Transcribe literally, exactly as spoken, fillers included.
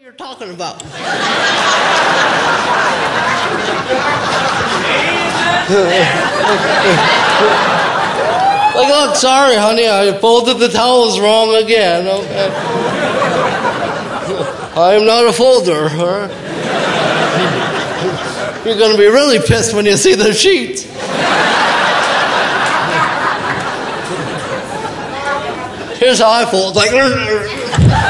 you're talking about. Like, look, sorry, honey, I folded the towels wrong again. Okay. I'm not a folder. Huh? You're going to be really pissed when you see the sheets. Here's how I fold. Like,